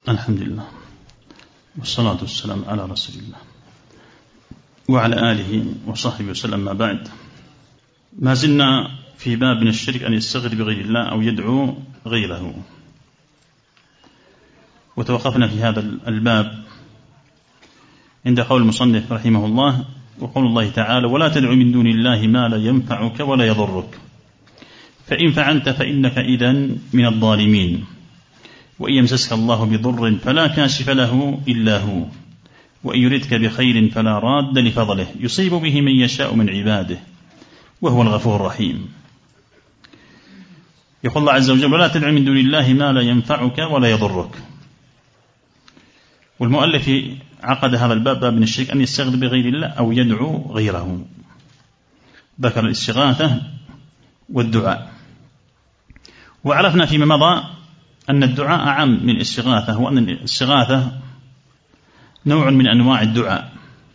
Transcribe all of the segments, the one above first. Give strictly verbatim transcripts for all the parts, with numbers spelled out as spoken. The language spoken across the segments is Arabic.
الحمد لله والصلاة والسلام على رسول الله وعلى آله وصحبه وسلم. ما بعد، ما زلنا في باب من الشرك أن يستغفر بغير الله أو يدعو غيره، وتوقفنا في هذا الباب عند قول المصنف رحمه الله وقول الله تعالى: ولا تدع من دون الله ما لا ينفعك ولا يضرك فإن فعلت فإنك إذن من الظالمين وإن يمسسك الله بضر فلا كاشف له إلا هو وإن يردك بخير فلا راد لفضله يصيب به من يشاء من عباده وهو الغفور الرحيم. يقول الله عز وجل: ولا تدع من دون الله ما لا ينفعك ولا يضرك. والمؤلف عقد هذا الباب باب من الشرك أن يستغفر بغير الله أو يدعو غيره. ذكر الاستغاثة والدعاء، وعرفنا فيما مضى أن الدعاء أعم من الاستغاثة، وأن الاستغاثة نوع من أنواع الدعاء.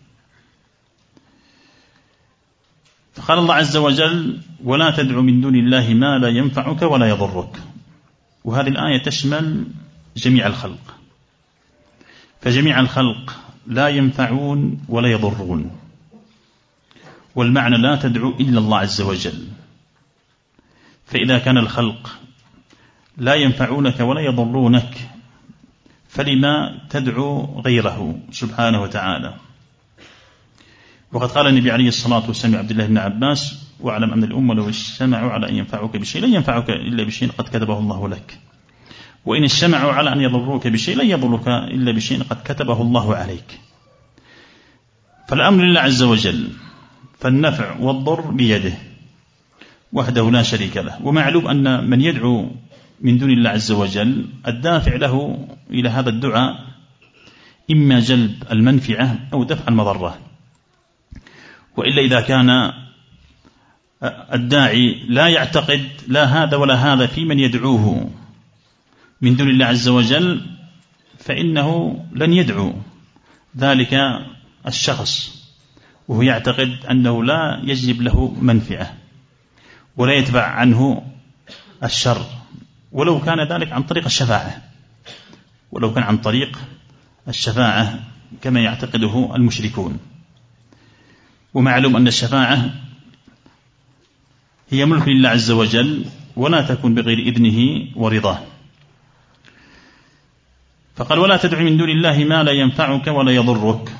فقال الله عز وجل: ولا تدع من دون الله ما لا ينفعك ولا يضرك. وهذه الآية تشمل جميع الخلق، فجميع الخلق لا ينفعون ولا يضرون، والمعنى لا تدعو إلا الله عز وجل. فإذا كان الخلق لا ينفعونك ولا يضرونك فلما تدعو غيره سبحانه وتعالى؟ وقد قال النبي عليه الصلاة والسلام عبد الله بن عباس: واعلم أن الأمة لو اجتمعوا على أن ينفعوك بشيء لن ينفعوك إلا بشيء قد كتبه الله لك، وإن اجتمعوا على أن يضروك بشيء لن يضروك إلا بشيء قد كتبه الله عليك. فالأمر لله عز وجل، فالنفع والضر بيده وحده لا شريك له. ومعلوم أن من يدعو من دون الله عز وجل الدافع له إلى هذا الدعاء إما جلب المنفعة أو دفع المضرة، وإلا إذا كان الداعي لا يعتقد لا هذا ولا هذا في من يدعوه من دون الله عز وجل فإنه لن يدعو ذلك الشخص وهو يعتقد أنه لا يجلب له منفعة ولا يتبع عنه الشر، ولو كان ذلك عن طريق الشفاعة، ولو كان عن طريق الشفاعة كما يعتقده المشركون. ومعلوم أن الشفاعة هي ملك لله عز وجل ولا تكون بغير إذنه ورضاه. فقال: ولا تدع من دون الله ما لا ينفعك ولا يضرك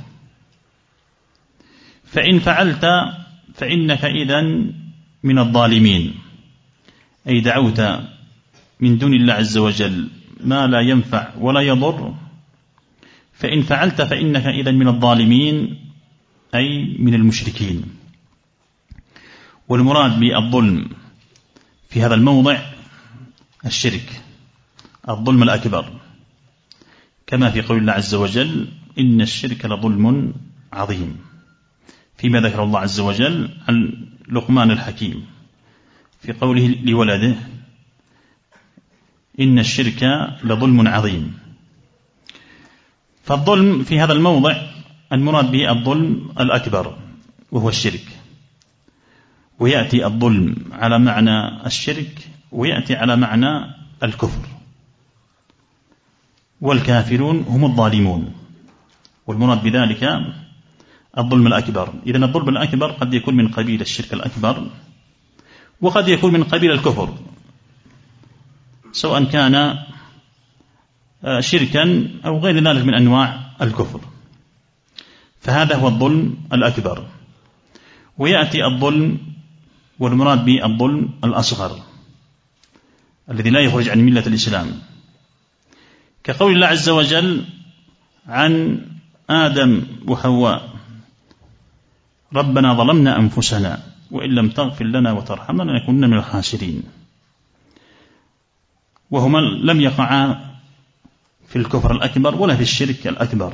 فإن فعلت فإنك إذن من الظالمين. أي دعوت من دون الله عز وجل ما لا ينفع ولا يضر، فإن فعلت فإنك إذن من الظالمين أي من المشركين. والمراد بالظلم في هذا الموضع الشرك، الظلم الأكبر، كما في قول الله عز وجل: إن الشرك لظلم عظيم، فيما ذكر الله عز وجل عن لقمان الحكيم في قوله لولده: إن الشرك لظلم عظيم. فالظلم في هذا الموضع المراد به الظلم الأكبر وهو الشرك، ويأتي الظلم على معنى الشرك ويأتي على معنى الكفر، والكافرون هم الظالمون، والمراد بذلك الظلم الأكبر. إذن الظلم الأكبر قد يكون من قبيل الشرك الأكبر وقد يكون من قبيل الكفر، سواء كان شركا أو غير ذلك من أنواع الكفر، فهذا هو الظلم الأكبر. ويأتي الظلم والمراد به الظلم الأصغر الذي لا يخرج عن ملة الإسلام، كقول الله عز وجل عن آدم وحواء: ربنا ظلمنا أنفسنا وإن لم تغفر لنا وترحمنا لنكونن من الخاسرين. وهما لم يقعا في الكفر الأكبر ولا في الشرك الأكبر،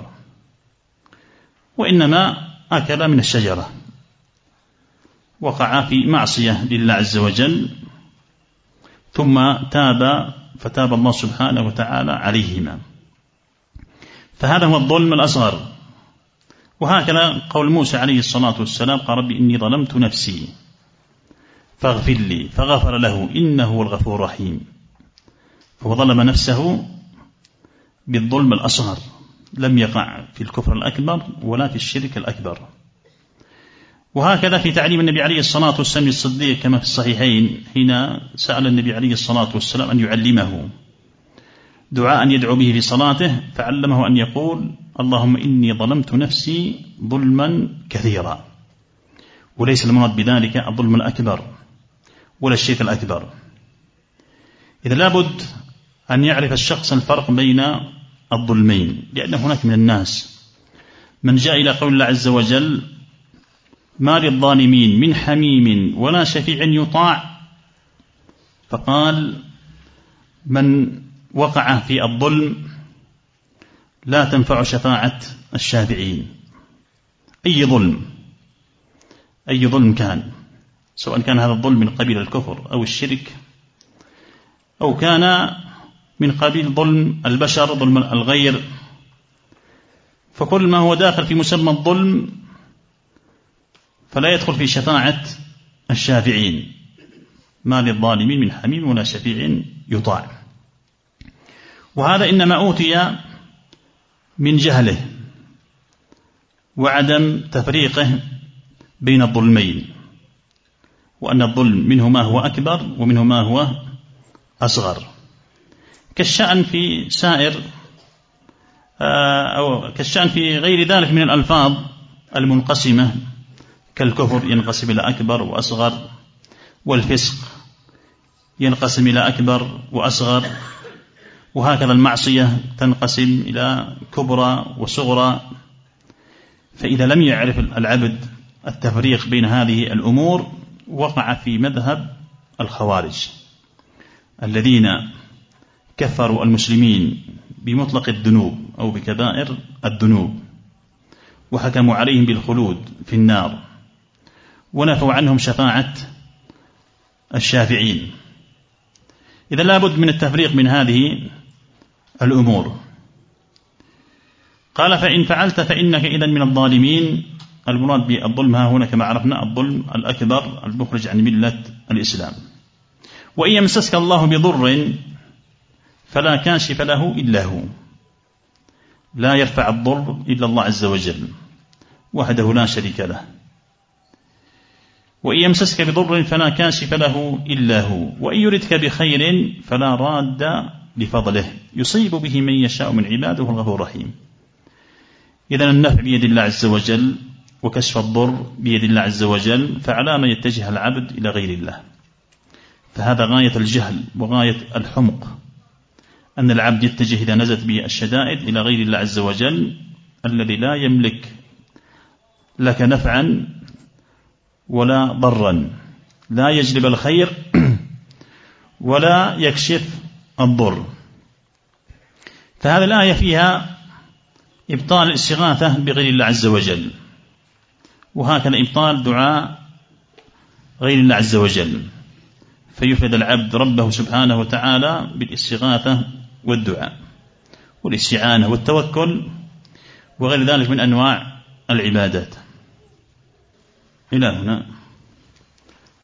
وإنما أكلا من الشجرة، وقعا في معصية لله عز وجل، ثم تاب فتاب الله سبحانه وتعالى عليهما. فهذا هو الظلم الأصغر. وهكذا قول موسى عليه الصلاة والسلام: قال ربي إني ظلمت نفسي فاغفر لي فغفر له إنه هو الغفور الرحيم. فهو ظلم نفسه بالظلم الأصغر، لم يقع في الكفر الأكبر ولا في الشرك الأكبر. وهكذا في تعليم النبي عليه الصلاة والسلام الصديق كما في الصحيحين حين سأل النبي عليه الصلاة والسلام أن يعلمه دعاء يدعو به في صلاته، فعلمه أن يقول اللهم إني ظلمت نفسي ظلما كثيرا، وليس المراد بذلك الظلم الأكبر ولا الشرك الأكبر. إذا لابد أن يعرف الشخص الفرق بين الظلمين، لأن هناك من الناس من جاء إلى قول الله عز وجل ما للظالمين من حميم ولا شفيع يطاع، فقال من وقع في الظلم لا تنفع شفاعة الشافعين. أي ظلم، أي ظلم كان، سواء كان هذا الظلم من قبيل الكفر أو الشرك، أو كان من قبيل ظلم البشر، ظلم الغير، فكل ما هو داخل في مسمى الظلم فلا يدخل في شفاعة الشافعين. ما للظالمين من حميم ولا شفيع يطاع. وهذا إنما أوتي من جهله وعدم تفريقه بين الظلمين، وأن الظلم منه ما هو أكبر ومنه ما هو أصغر، كالشأن في سائر أو كالشأن في غير ذلك من الألفاظ المنقسمة، كالكفر ينقسم إلى أكبر وأصغر، والفسق ينقسم إلى أكبر وأصغر، وهكذا المعصية تنقسم إلى كبرى وصغرى. فإذا لم يعرف العبد التفريق بين هذه الأمور وقع في مذهب الخوارج الذين كفروا المسلمين بمطلق الذنوب أو بكبائر الذنوب، وحكموا عليهم بالخلود في النار، ونفوا عنهم شفاعة الشافعين. إذا لابد من التفريق من هذه الأمور. قال فإن فعلت فإنك إذن من الظالمين. المراد بالظلم ها هنا كما عرفنا الظلم الأكبر المخرج عن ملة الإسلام. وإن يمسسك الله بضر فلا كاشف له إلا هو، لا يرفع الضر إلا الله عز وجل وحده لا شريك له. وإن يمسسك بضر فلا كاشف له إلا هو، وإن يردك بخير فلا راد لفضله يصيب به من يشاء من عباده الغفور الرحيم. إذن النفع بيد الله عز وجل وكشف الضر بيد الله عز وجل، فعلى ما يتجه العبد إلى غير الله. فهذا غاية الجهل وغاية الحمق، أن العبد يتجه إذا نزلت به الشدائد إلى غير الله عز وجل الذي لا يملك لك نفعا ولا ضرا، لا يجلب الخير ولا يكشف الضر. فهذه الآية فيها إبطال الاستغاثة بغير الله عز وجل، وهكذا إبطال دعاء غير الله عز وجل، فيفرد العبد ربه سبحانه وتعالى بالاستغاثة والدعاء والاستعانة والتوكل وغير ذلك من أنواع العبادات. إلى هنا.